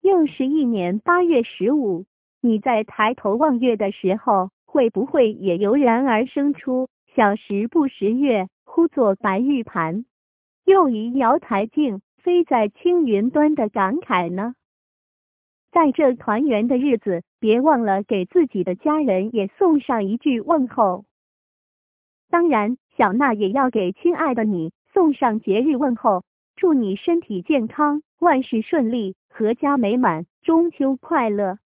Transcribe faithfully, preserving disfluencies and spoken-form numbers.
又是一年八月十五，你在抬头望月的时候，会不会也油然而生出小时不识月，呼作白玉盘，又疑瑶台镜，飞在青云端的感慨呢？在这团圆的日子，别忘了给自己的家人也送上一句问候。当然，小娜也要给亲爱的你送上节日问候，祝你身体健康，万事顺利，阖家美满，中秋快乐。